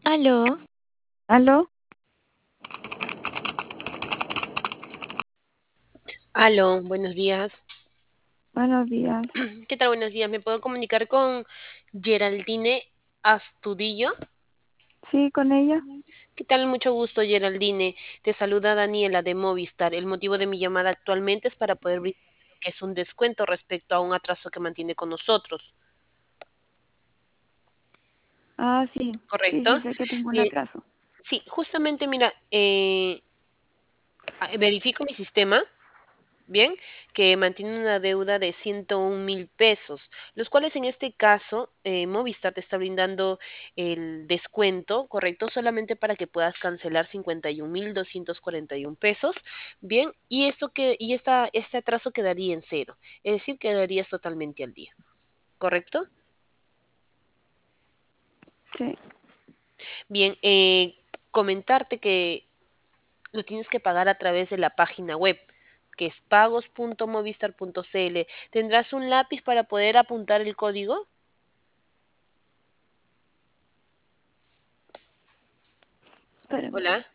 Aló, ¿Aló? Aló, buenos días. Buenos días. ¿Qué tal? Buenos días. ¿Me puedo comunicar con Geraldine Astudillo? Sí, con ella. ¿Qué tal? Mucho gusto, Geraldine. Te saluda Daniela de Movistar. El motivo de mi llamada actualmente es para poder brindar lo que es un descuento respecto a un atraso que mantiene con nosotros. Ah, sí. Sí, ¿Correcto? sí, sé que tengo un Bien, atraso. sí, justamente, mira, verifico mi sistema. Bien, que mantiene una deuda de 101.000 pesos, los cuales en este caso Movistar te está brindando el descuento, ¿correcto? Solamente para que puedas cancelar 51.241 pesos, bien, y este atraso quedaría en cero, es decir, quedarías totalmente al día, ¿correcto? Sí. Bien, comentarte que lo tienes que pagar a través de la página web, que es pagos.movistar.cl. ¿Tendrás un lápiz para poder apuntar el código? Espérame. Hola.